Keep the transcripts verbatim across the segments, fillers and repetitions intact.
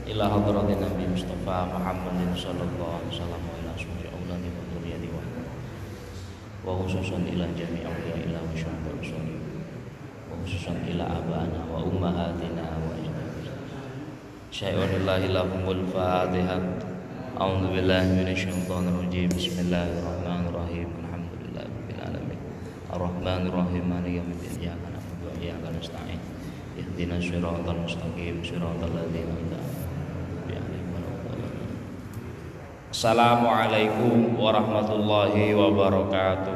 ila hadratin Nabi Mustafa Muhammadin sallallahu alaihi wasallam wa ila suri auladi wa dzurriyyati wa khususan ila jami' awliya ila masyarakat rasul wa khususan ila abana wa ummahatina wa ajdadina syai'unillahi lahumul fatihat. A'udzu billahi minasyaitonir rajim. Bismillahirrahmanirrahim. Alhamdulillahi rabbil alamin. Arrahmanir rahim. Maliki yaumiddin. Iyyaka na'budu wa iyyaka nasta'in. Ihdinas siratal mustaqim. Siratal ladzina an'amta 'alaihim ghairil maghdubi. Assalamualaikum warahmatullahi wabarakatuh.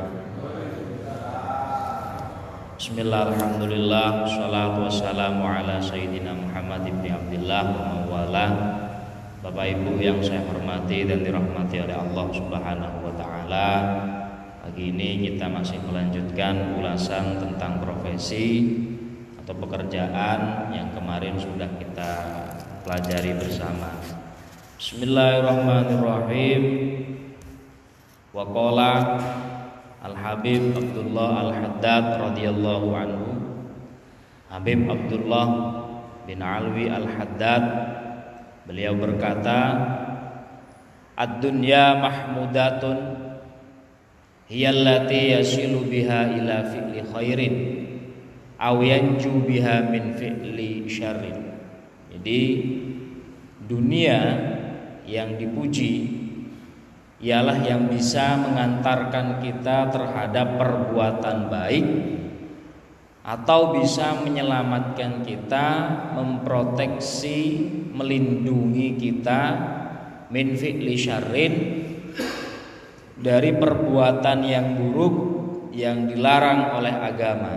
Bismillah, alhamdulillah, salatu wassalamu ala sayyidina Muhammad ibn Abdillah wa mawala. Bapak Ibu yang saya hormati dan dirahmati oleh Allah Subhanahu wa taala. Pagi ini kita masih melanjutkan ulasan tentang profesi atau pekerjaan yang kemarin sudah kita pelajari bersama. Bismillahirrahmanirrahim. Wa qala Al-Habib Abdullah Al-Haddad radhiyallahu anhu. Habib Abdullah bin Alwi Al-Haddad, beliau berkata, ad-dunya mahmudatun hiyallati yasilu biha ila fi'li khairin aw yanju biha min fi'li syarrin. Jadi dunia yang dipuji ialah yang bisa mengantarkan kita terhadap perbuatan baik atau bisa menyelamatkan kita, memproteksi, melindungi kita min fi'li syarrin, dari perbuatan yang buruk yang dilarang oleh agama.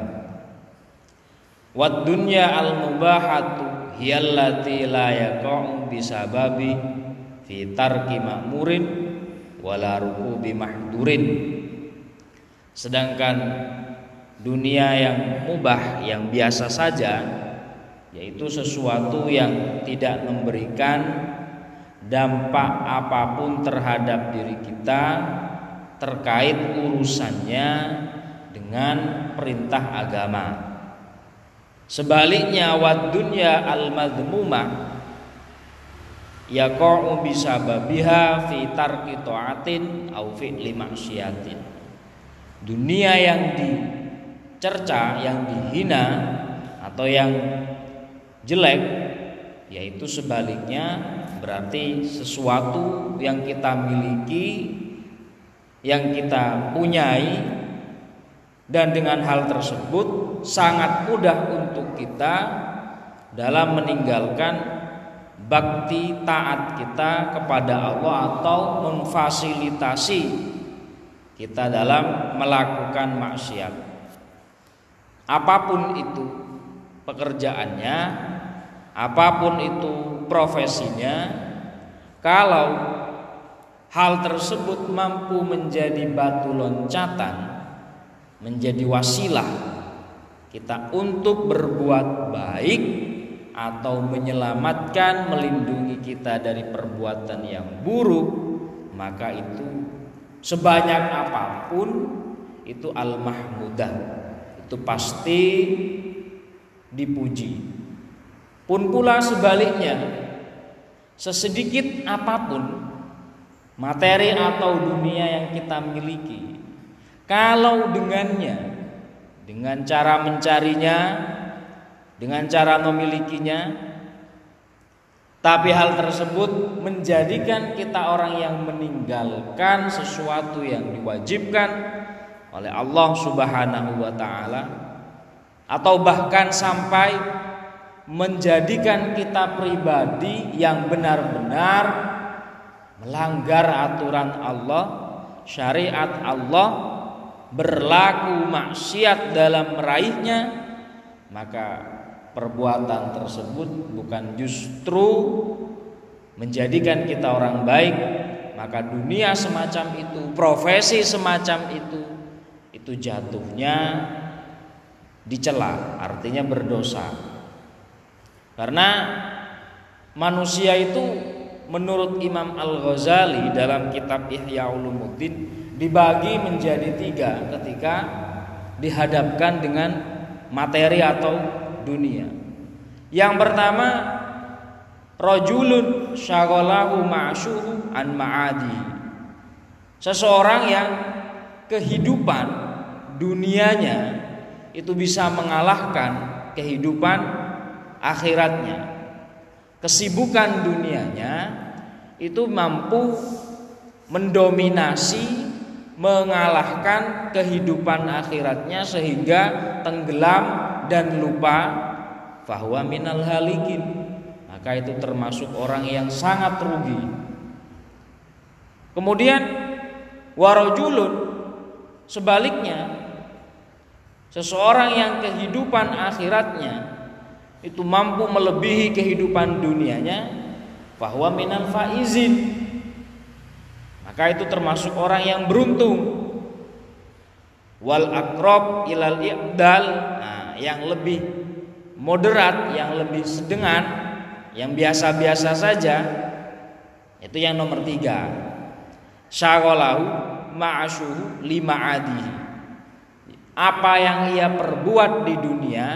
Wad dunya al mubahatu hiyallati la yaqa'u bisababi fi tarki ma'murin wala rukubi mahdurin. Sedangkan dunia yang mubah, yang biasa saja, yaitu sesuatu yang tidak memberikan dampak apapun terhadap diri kita terkait urusannya dengan perintah agama. Sebaliknya wad dunya al madhmumah yaqa'u bisababiha fi tarki ta'atin au fi'li maksiatin. Dunia yang dicerca, yang dihina atau yang jelek, yaitu sebaliknya berarti sesuatu yang kita miliki, yang kita punyai, dan dengan hal tersebut sangat mudah untuk kita dalam meninggalkan bakti taat kita kepada Allah atau memfasilitasi kita dalam melakukan maksiat. Apapun itu pekerjaannya, apapun itu profesinya, kalau hal tersebut mampu menjadi batu loncatan, menjadi wasilah kita untuk berbuat baik atau menyelamatkan, melindungi kita dari perbuatan yang buruk, maka itu sebanyak apapun itu al-mahmudah, itu pasti dipuji. Pun pula sebaliknya, sesedikit apapun materi atau dunia yang kita miliki, kalau dengannya, dengan cara mencarinya, dengan cara memilikinya, tapi hal tersebut menjadikan kita orang yang meninggalkan sesuatu yang diwajibkan oleh Allah Subhanahu wa taala, atau bahkan sampai menjadikan kita pribadi yang benar-benar melanggar aturan Allah, syariat Allah, berlaku maksiat dalam meraihnya, maka perbuatan tersebut bukan justru menjadikan kita orang baik, maka dunia semacam itu, profesi semacam itu, itu jatuhnya dicela, artinya berdosa. Karena manusia itu menurut Imam Al-Ghazali dalam kitab Ihya Ulumuddin dibagi menjadi tiga ketika dihadapkan dengan materi atau dunia. Yang pertama, Rajulun syaghalahu ma'syuhu an ma'adi. Seseorang yang kehidupan dunianya itu bisa mengalahkan kehidupan akhiratnya. Kesibukan dunianya itu mampu mendominasi, mengalahkan kehidupan akhiratnya sehingga tenggelam dan lupa. Fahuwa minal halikin, maka itu termasuk orang yang sangat rugi. Kemudian warajulun, sebaliknya, seseorang yang kehidupan akhiratnya itu mampu melebihi kehidupan dunianya, fahuwa minal faizin, maka itu termasuk orang yang beruntung. Wal aqrab ilal i'dal, nah, yang lebih moderat, yang lebih sedengan, yang biasa-biasa saja, itu yang nomor tiga. Syaghalahu ma'asyuhu lima'adihi. Apa yang ia perbuat di dunia,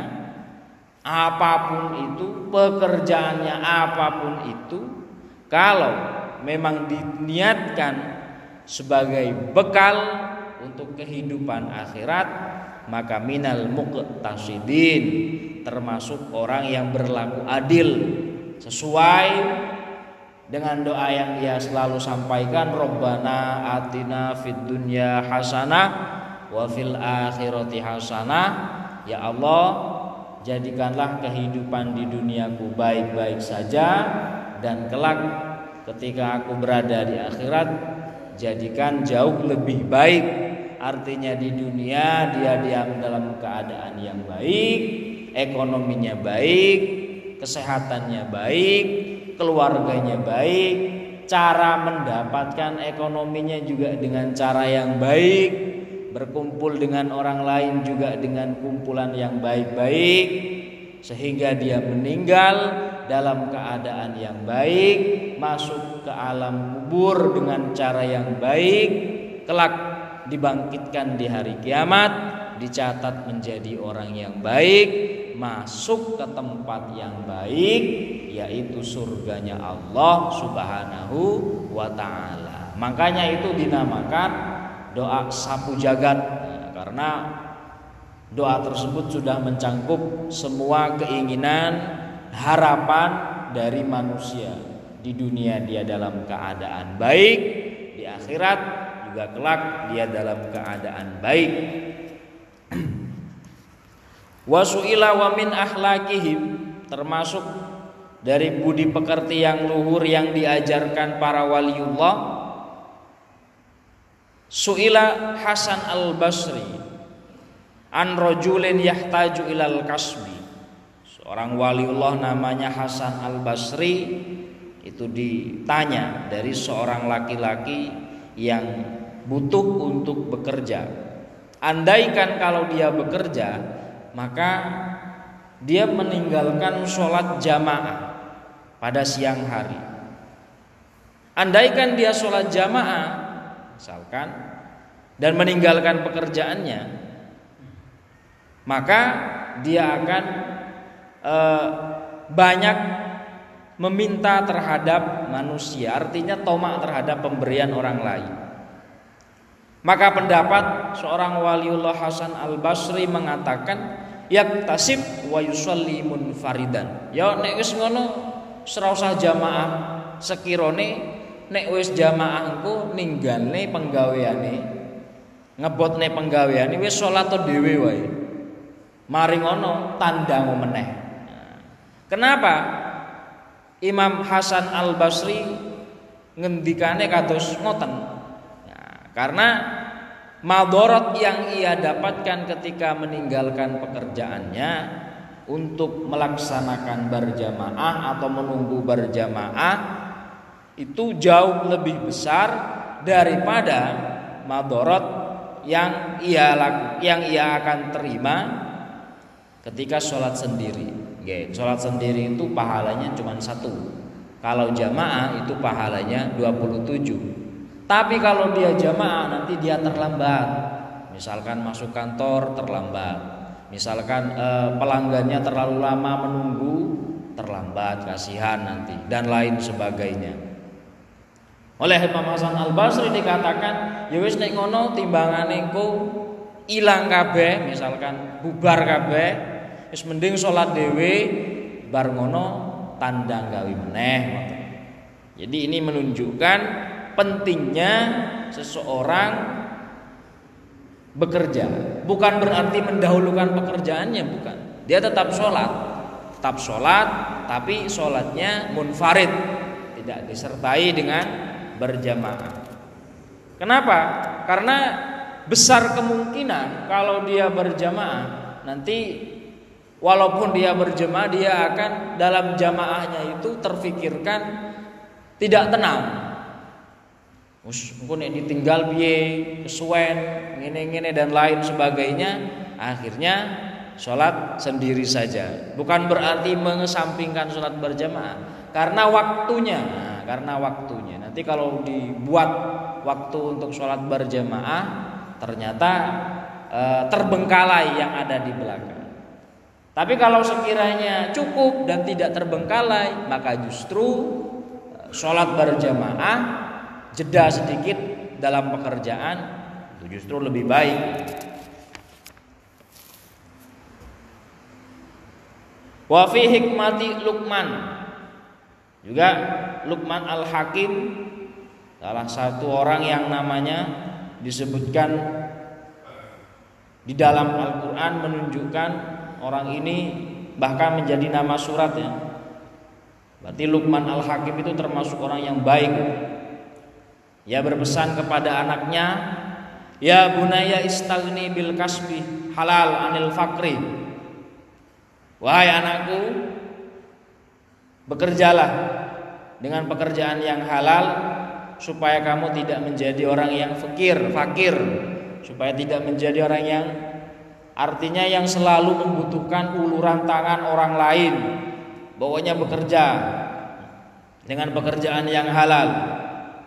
apapun itu, pekerjaannya apapun itu, kalau memang diniatkan sebagai bekal untuk kehidupan akhirat, maka minal muqtasidin, termasuk orang yang berlaku adil sesuai dengan doa yang dia selalu sampaikan, Rabbana atina fid dunya hasanah wa fil akhirati hasanah. Ya Allah, jadikanlah kehidupan di duniaku baik-baik saja, dan kelak ketika aku berada di akhirat jadikan jauh lebih baik. Artinya di dunia dia diam dalam keadaan yang baik, ekonominya baik, kesehatannya baik, keluarganya baik, cara mendapatkan ekonominya juga dengan cara yang baik, berkumpul dengan orang lain juga dengan kumpulan yang baik-baik, sehingga dia meninggal dalam keadaan yang baik, masuk ke alam kubur dengan cara yang baik, kelak dibangkitkan di hari kiamat, dicatat menjadi orang yang baik, masuk ke tempat yang baik, yaitu surganya Allah Subhanahu wa ta'ala. Makanya itu dinamakan doa sapu jagat, karena doa tersebut sudah mencangkup semua keinginan, harapan dari manusia. Di dunia dia dalam keadaan baik, di akhirat juga kelak dia dalam keadaan baik. Wasu'ila wa min akhlaqihim, termasuk dari budi pekerti yang luhur yang diajarkan para waliullah. Su'ila Hasan al-Basri an rajulin yahtaju ilal kasbi. Seorang waliullah namanya Hasan al-Basri itu ditanya dari seorang laki-laki yang butuh untuk bekerja. Andaikan kalau dia bekerja, maka dia meninggalkan sholat jamaah pada siang hari. Andaikan dia sholat jamaah misalkan dan meninggalkan pekerjaannya, maka dia akan eh, banyak meminta terhadap manusia, artinya tomak terhadap pemberian orang lain. Maka pendapat seorang waliullah Hasan al-Basri mengatakan, yaktasib wa yusalli munfaridan. Ya nek wis ngono ora usah jamaah sekirone, nek wis jamaah engko ninggalne penggaweane, ngebotne penggaweane wis salat to dhewe wae. Mari ngono tandamu meneh. Kenapa Imam Hasan al-Basri ngendikane kados ngoten? Karena madharat yang ia dapatkan ketika meninggalkan pekerjaannya untuk melaksanakan berjamaah atau menunggu berjamaah itu jauh lebih besar daripada madharat yang ia yang ia akan terima ketika sholat sendiri. Oke, sholat sendiri itu pahalanya cuma satu. Kalau jamaah itu pahalanya dua puluh tujuh. Tapi kalau dia jamaah nanti dia terlambat. Misalkan masuk kantor terlambat. Misalkan eh, pelanggannya terlalu lama menunggu, terlambat, kasihan nanti dan lain sebagainya. Oleh Imam Hasan Al-Basri dikatakan, ya wis nek ngono timbangane engko ilang kabeh, misalkan bubar kabeh, wis mending salat dhewe bar ngono tandang gawe meneh. Jadi ini menunjukkan pentingnya seseorang bekerja. Bukan berarti mendahulukan pekerjaannya, bukan. Dia tetap sholat, tetap sholat, tapi sholatnya munfarid, tidak disertai dengan berjamaah. Kenapa? Karena besar kemungkinan kalau dia berjamaah nanti walaupun dia berjamaah dia akan dalam jamaahnya itu terfikirkan tidak tenang. Mus engko nek ditinggal piye, kesuwen, ngene-ngene dan lain sebagainya, akhirnya sholat sendiri saja. Bukan berarti mengesampingkan sholat berjamaah karena waktunya. Nah, karena waktunya. Nanti kalau dibuat waktu untuk sholat berjamaah ternyata e, terbengkalai yang ada di belakang. Tapi kalau sekiranya cukup dan tidak terbengkalai, maka justru e, sholat berjamaah jeda sedikit dalam pekerjaan itu justru lebih baik. Wa fi hikmati Luqman, juga Luqman Al-Hakim, salah satu orang yang namanya disebutkan di dalam Al-Quran, menunjukkan orang ini bahkan menjadi nama suratnya. Berarti Luqman Al-Hakim itu termasuk orang yang baik. Ia berpesan kepada anaknya, ya bunayya istaghni bil kasbi halal anil fakri. Wahai anakku, bekerjalah dengan pekerjaan yang halal supaya kamu tidak menjadi orang yang fakir, fakir, supaya tidak menjadi orang yang artinya yang selalu membutuhkan uluran tangan orang lain. Pokoknya bekerja dengan pekerjaan yang halal.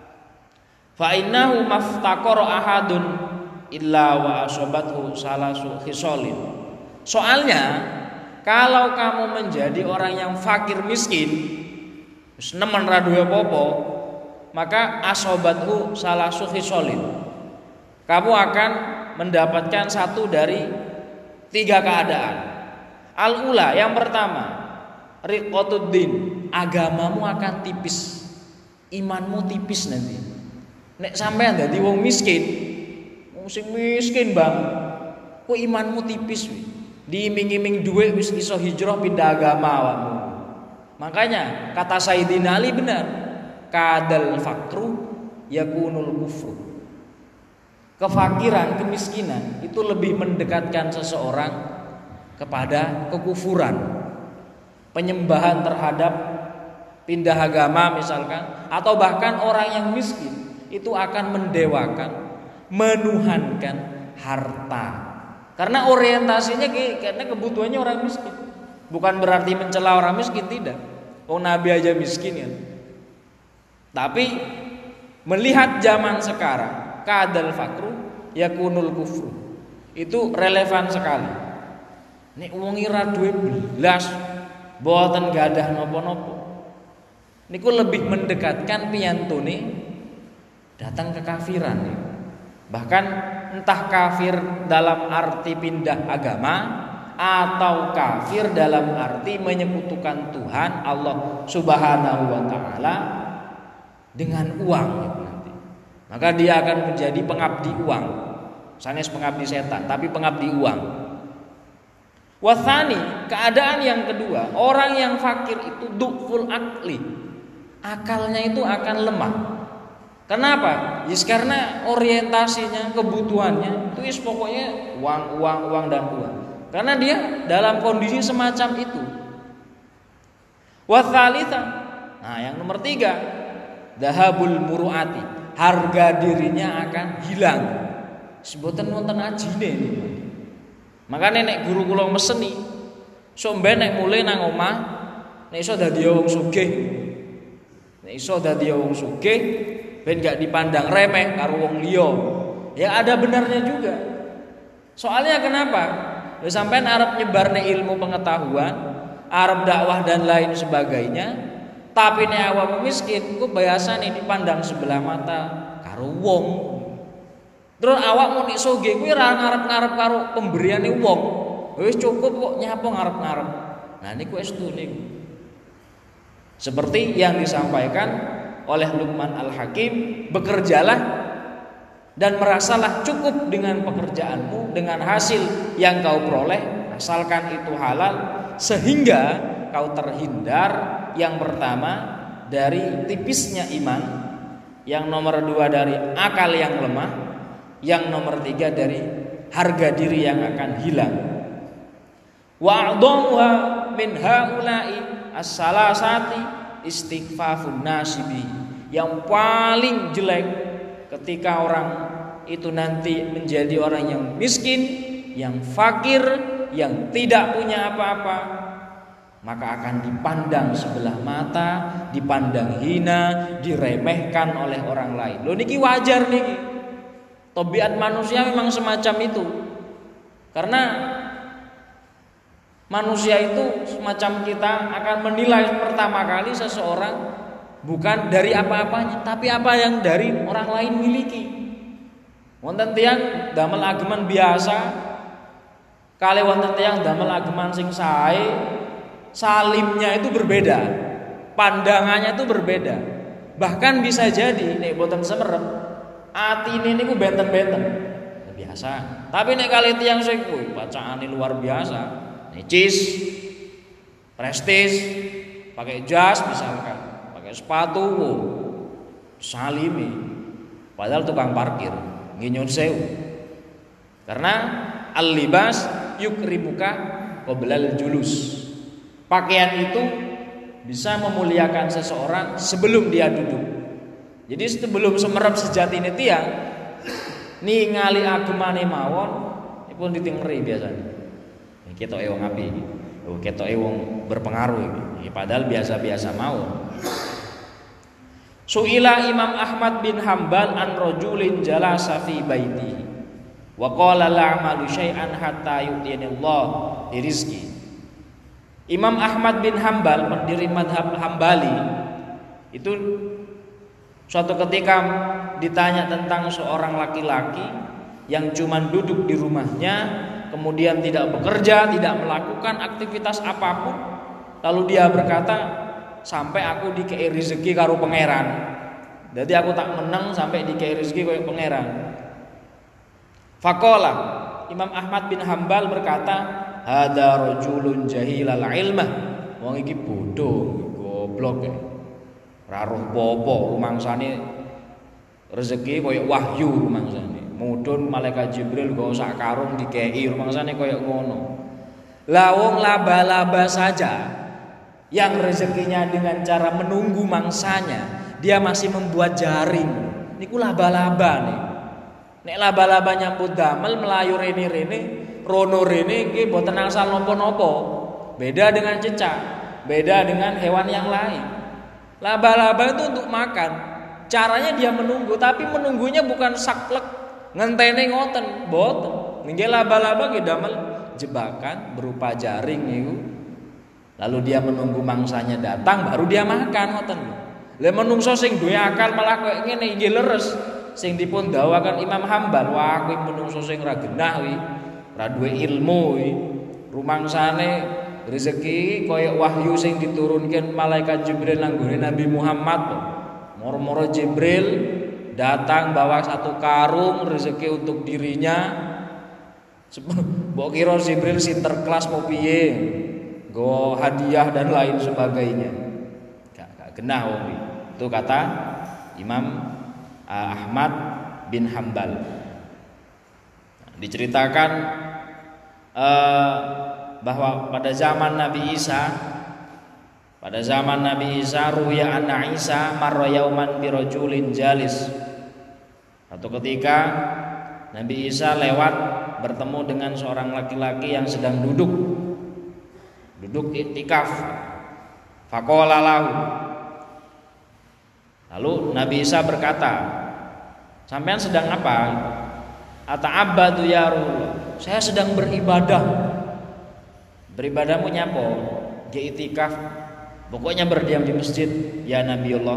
Fa innahu maftaqara ahadun illa wa asabathu salasu khisalin. Soalnya kalau kamu menjadi orang yang fakir miskin, wis nemen ra duwe apa-apa, maka asobathu salasu khisalin. Kamu akan mendapatkan satu dari tiga keadaan. Al-ula, yang pertama, riqatuddin, agamamu akan tipis, imanmu tipis nanti. Nek sampean dadi wong miskin, wong sing miskin bang, kok imanmu tipis wi. Diiming-iming duit wis iso hijrah pindah agama awakmu. Makanya kata Sayyidina Ali benar, kadal fakru yakunul kufru. Kefakiran, kemiskinan itu lebih mendekatkan seseorang kepada kekufuran, penyembahan terhadap pindah agama misalkan, atau bahkan orang yang miskin itu akan mendewakan, menuhankan harta. Karena orientasinya karena kebutuhannya orang miskin. Bukan berarti mencela orang miskin, tidak. Oh, Nabi aja miskin ya. Tapi melihat zaman sekarang, kadal fakru yakunul kufru, itu relevan sekali. Nek wong ira duwe belas, mboten gadah napa-napa. Niku lebih mendekatkan piyantune datang ke kafiran. Bahkan entah kafir dalam arti pindah agama atau kafir dalam arti menyekutukan Tuhan Allah Subhanahu wa taala dengan uang gitu nanti. Maka dia akan menjadi pengabdi uang. Sanes pengabdi setan, tapi pengabdi uang. Wathani, keadaan yang kedua, orang yang fakir itu du'ful akli. Akalnya itu akan lemah. Kenapa? Yes, karena orientasinya, kebutuhannya itu is pokoknya uang, uang, uang dan uang. Karena dia dalam kondisi semacam itu. Wathalitha, nah yang nomor tiga, dahabul muruati, harga dirinya akan hilang. Sebutan wonten ajine niku. Makane nek guru kula meseni, sok mben nek mulai nang omah, nek iso dadi wong sugih. Nek iso dadi wong sugih ben gak dipandang remeh karo wong liya. Ya ada benarnya juga. Soalnya kenapa? Ya sampean arep nyebarne ilmu pengetahuan, arep dakwah dan lain sebagainya, tapi nek awakmu miskin ku biasane dipandang sebelah mata karo wong. Terus awakmu nek sugih kuwi ora ngarep-ngarep karo pemberiane wong. Wis cukup kok nyapo ngarep-ngarep. Nah niku estu niku. Seperti yang disampaikan oleh Luqman Al-Hakim, bekerjalah dan merasalah cukup dengan pekerjaanmu, dengan hasil yang kau peroleh, asalkan itu halal, sehingga kau terhindar yang pertama dari tipisnya iman, yang nomor dua dari akal yang lemah, yang nomor tiga dari harga diri yang akan hilang. Wa'dhamuha min haula'i as-salasati istighfafun nasibi. Yang paling jelek ketika orang itu nanti menjadi orang yang miskin, yang fakir, yang tidak punya apa-apa, maka akan dipandang sebelah mata, dipandang hina, diremehkan oleh orang lain. Loh niki wajar niki. Tabiat manusia memang semacam itu. Karena manusia itu semacam kita akan menilai pertama kali seseorang bukan dari apa-apanya, tapi apa yang dari orang lain miliki. Wonten tiyang damel ageman biasa, kali wonten tiyang damel ageman sing sae, salimnya itu berbeda, pandangannya itu berbeda. Bahkan bisa jadi nek boten semerep, atine niku benten-benten. Biasa. Tapi nek kali tiyang sing kuwi bacaane luar biasa, necis, prestis, pakai jas misalkan, sepatu, salimi, padahal tukang parkir, nginyun sewu. Karena al-libas yukrimuka qoblal julus. Pakaian itu bisa memuliakan seseorang sebelum dia duduk. Jadi sebelum semerap sejati ini tiang, ningali agemane mawon, ini pun ditingeri biasanya. Kita ewang api, kita ewang berpengaruh. Padahal biasa-biasa mawon. Su'ila Imam Ahmad bin Hambal an rajulin jalasa fi baiti wa qala la a'malu syai'an hatta yu'tini Allah rizqi. Imam Ahmad bin Hambal, pendiri madhab Hambali, itu suatu ketika ditanya tentang seorang laki-laki yang cuma duduk di rumahnya, kemudian tidak bekerja, tidak melakukan aktivitas apapun, lalu dia berkata, sampai aku dikei rezeki karo pangeran. Jadi aku tak menang sampai dikei rezeki karo pangeran. Faqala, Imam Ahmad bin Hambal berkata, hada rajulun jahilal ilmah. Wong iki bodoh, goblok iki. Ora roh apa-apa, rumangsane rezeki koyo wahyu rumangsane. Mudhun malaikat Jibril go sak karung dikei rumangsane koyo ngono. Lah wong laba-laba saja yang rezekinya dengan cara menunggu mangsanya, dia masih membuat jaring. Niku laba-laba nih. Nek laba-laba nyambut damel melayu rene-rene, rono rene iki boten angsal napa-napa. Beda dengan cecak, beda dengan hewan yang lain. Laba-laba itu untuk makan. Caranya dia menunggu, tapi menunggunya bukan saklek ngenteni ngoten, boten. Nggih laba-laba nggih damel jebakan berupa jaring niku. Lalu dia menunggu mangsanya datang baru dia makan ngoten. Lah menungso sing duwe akal malah koyo ngene nggih leres. Sing dipun dawakan Imam Hambal, wah kuwi menungso sing ra genah kuwi, ra duwe ilmu kuwi. Rumangsane rezeki koyo wahyu sing diturunkan malaikat Jibril nanggone Nabi Muhammad. Moro-moro Jibril datang bawa satu karung rezeki untuk dirinya. Mbok kira Jibril sinterklas mau piye? Go hadiah dan lain sebagainya. Gak, gak genah wong itu kata Imam Ahmad bin Hambal. Diceritakan uh, bahwa pada zaman Nabi Isa, pada zaman Nabi Isa, ruya anna Isa marra yauman bi rajulin jalis. Satu ketika Nabi Isa lewat bertemu dengan seorang laki-laki yang sedang duduk duduk iktikaf. Faqala lahu. Lalu Nabi Isa berkata, sampean sedang apa? Ata'abbadu ya Rasulullah. Saya sedang beribadah. Beribadahmu nyapo? itikaf, pokoknya berdiam di masjid ya Nabiullah.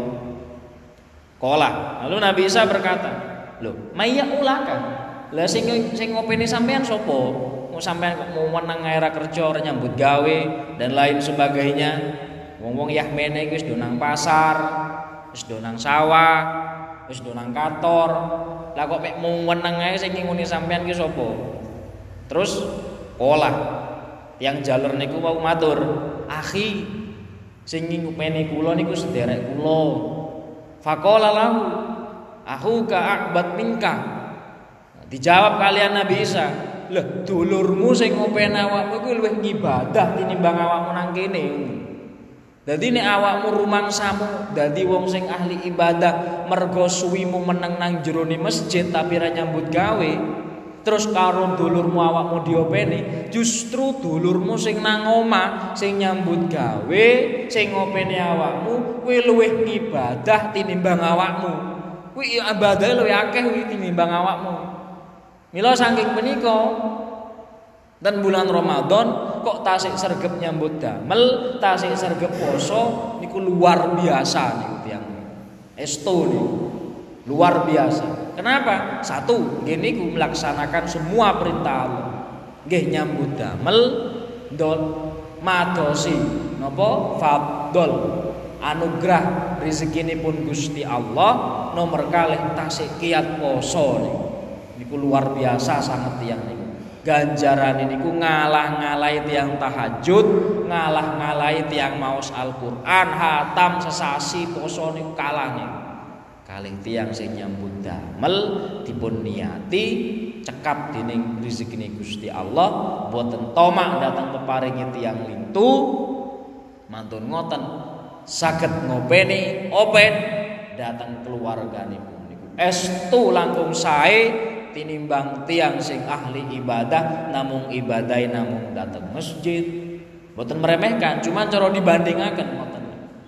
Qala, lalu Nabi Isa berkata, "Loh, maya ulaka. Lah sing sing ngopeni sampean sapa? Mau sampean kok mau menang era kerja ora nyambut gawe dan lain sebagainya. Wong-wong Yahmene iki wis do nang pasar, wis do nang sawah, wis do nang kantor. Lah kok mek mau menang ae sing nginguni sampean ki sapa?" Terus olah yang jalur niku wau matur, "Akhi, sing ngingupeni kula niku sederek kula." Faqala lahu, "Akhuka a'bad minka." Dijawab kalian Nabi Isa, "Lah dulurmu sing ngopeni awakmu kuwi luwih ngibadah tinimbang awakmu nang kene." Dadi nek awakmu rumangsamu dadi wong sing ahli ibadah mergo suwimu meneng nang jerone masjid tapi ra nyambut gawe, terus karo dulurmu awakmu diopeni, justru dulurmu sing nang omah sing nyambut gawe, sing ngopeni awakmu kuwi luwih ibadah tinimbang awakmu. Kuwi ibadah luwih akeh kuwi tinimbang awakmu. Mila saking menika dan bulan Ramadan kok tasik sregep nyambut damel, tasik sregep poso niku luar biasa niku tiyang. Estu niku. Luar biasa. Kenapa? Satu, nggih niku melaksanakan semua perintah Allah. Nggih nyambut damel, dol madosi napa? Fadl. Anugerah rezekinipun Gusti Allah, nomor kalih tasik kiat poso niku. Niku luar biasa sanget tiyang niku. Ganjaran niku ngalah-ngalahi tiyang tahajud, ngalah-ngalahi tiyang maos Al-Qur'an, hatam sesasi poso niku kalah niku. Kalih tiyang sing nyambut damel dipun niati cekap dening rezekine Gusti Allah, boten tomak datang peparingi tiyang lintu, mantun ngoten saged ngopeni open datang keluarganipun niku. Estu langkung sae tinimbang tiang sing ahli ibadah namung ibadai namung datang masjid. Boten meremehkan, cuma cara dibandingaken ngoten.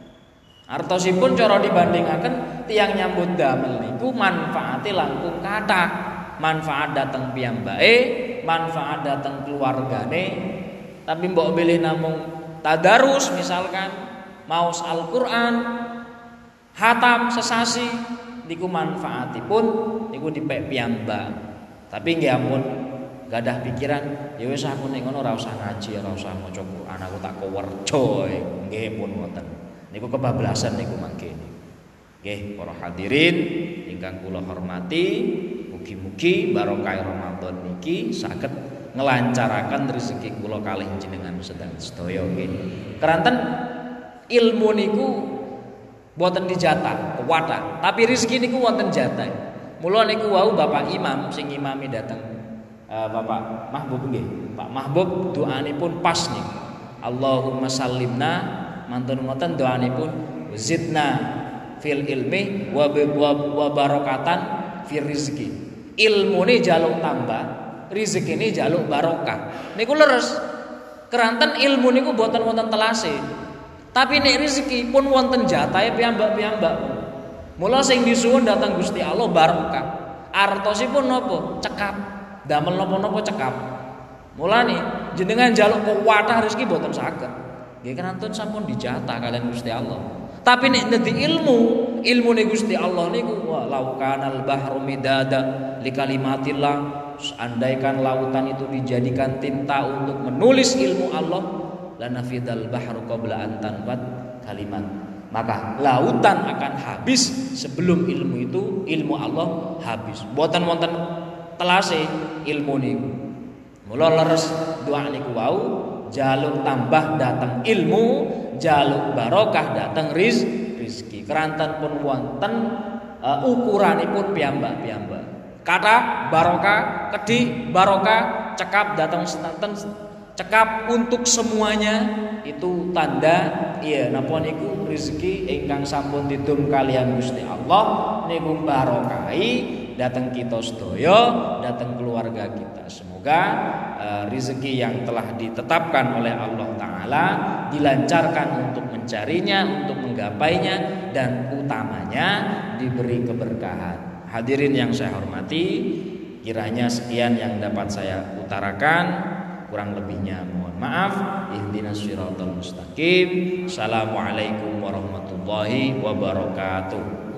Artosipun cara dibandingaken tiang nyambut damel niku manfaate langkung kathah. Manfaat dateng piyambake, manfaat dateng keluargane. Tapi mbok bilih namung tadarus misalkan maos Al-Qur'an, hatam sesasi niku manfaatipun niku dipek piyambak. Tapi nggih ampun gadah pikiran ya wis aku ning ngono ora usah ngaji, ora usah maca Quran, aku tak kewerjo. Nggih pun ngoten. Niku kebablasan niku mangke. Nggih para hadirin ingkang kula hormati, mugi-mugi barokah Ramadan niki saged ngelancaraken rezeki kula kalih jenengan sedaya nggih. Keranten ilmu niku boten dijatah, kuwatah, tapi rezeki niku wonten jatah. Mula niku wau Bapak Imam sing imami dateng uh, Bapak Mahbub nggih. Pak Mahbub doanipun pas niku. Allahumma sallimna mantun ngoten doanipun zidna fil ilmi wa wa barakatan fil rizki. Ilmune jaluk tambah, rezekine jaluk barokah. Niku leres. Keranten ilmu niku boten wonten telase. Tapi nek rezeki pun wonten jatahe piyambak-piyambak. Mula sing disuwun datang Gusti Allah barokah. Artosipun napa? Cekap. Damel napa-napa cekap. Mulane jenengan jaluk kuwatah rezeki boten saged. Nggih kanantun sampun dijatah kalian Gusti Allah. Tapi nek dadi ilmu, ilmune Gusti Allah niku wa laukanal bahru midada likalimatillah, andaikan lautan itu dijadikan tinta untuk menulis ilmu Allah, lanafidal bahru qabla an tanfad kalimat. Maka lautan akan habis sebelum ilmu itu, ilmu Allah habis. Boten wonten telase ilmu niku. Mula leres doa niku wau, jaluk tambah datang ilmu, jaluk barokah datang riz, rizki. Keranten pun wonten uh, ukuranipun piyambak-piyambak. Kata barokah, kedhi barokah, cekap datang sedanten cekap untuk semuanya itu tanda iya napa niku rezeki ingkang sampun didum kalian Gusti Allah niku barokahi datang kita sedaya, datang keluarga kita. Semoga uh, rezeki yang telah ditetapkan oleh Allah Ta'ala dilancarkan untuk mencarinya, untuk menggapainya, dan utamanya diberi keberkahan. Hadirin yang saya hormati, kiranya sekian yang dapat saya utarakan. kurang lebihnya mohon maaf. Ihdinas siratal mustaqim. Assalamualaikum warahmatullahi wabarakatuh.